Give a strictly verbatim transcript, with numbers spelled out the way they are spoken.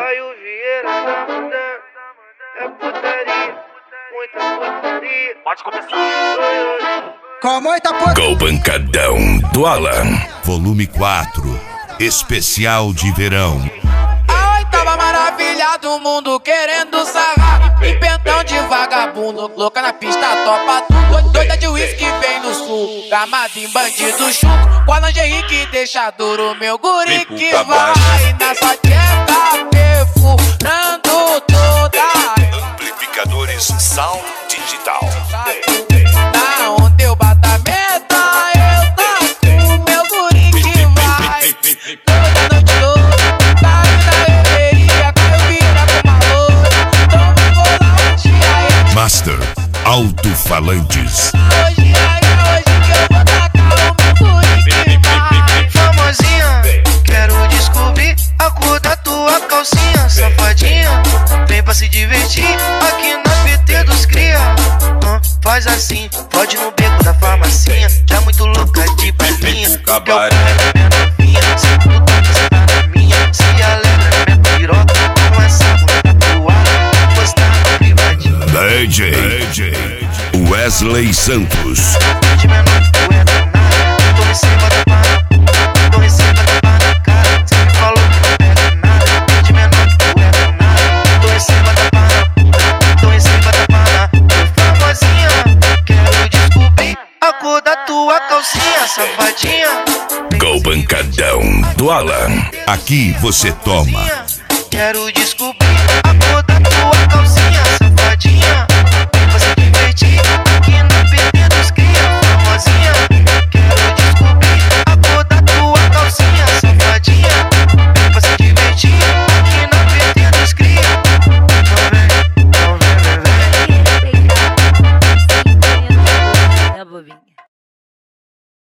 Aí o Vieira tá mandando, é putaria, muita putaria. Pode começar. Com muita putaria. Com Pancadão do Alan. Volume quatro, especial de verão. A oitava maravilha do mundo querendo sarrar. Em pentão de vagabundo, louca na pista, topa tudo. Doida de uísque vem no sul, gamada em bandido chuco. Com a lingerie que deixa duro, meu guri que vai na sua dieta, perfurando toda. Amplificadores Sound Digital. Na onda eu bato a meta, eu taco o meu guri que vai. Toda noite toda, tá na beberia, caiu vira com valor. Então vou lá, tia, Master Alto-Falantes. hoje é hoje que eu vou tacar o meu guri que vai. Famosinha, quero descobrir a cor da tua calcinha. Safadinha, vem pra se divertir aqui na P T dos cria. Ah, faz assim, pode no beco da farmacinha. Já muito louca de balinha, que eu pego minha novinha. Se tu toca, cê tá na minha. Se alegra minha piroca, com essa bunda tua, postar no privadinho. D J, D J Wesley Santos. De menor tu é danada, tô em cima da parada, tô em cima da parada, cara. Cê me falou que não pega nada. De menor tu é danada, tô em cima da parada, tô em cima da parada. Famosinha, quero descobrir a cor da tua calcinha, safadinha. Com Pancadão do Alan. Aqui você toma. Quero descobrir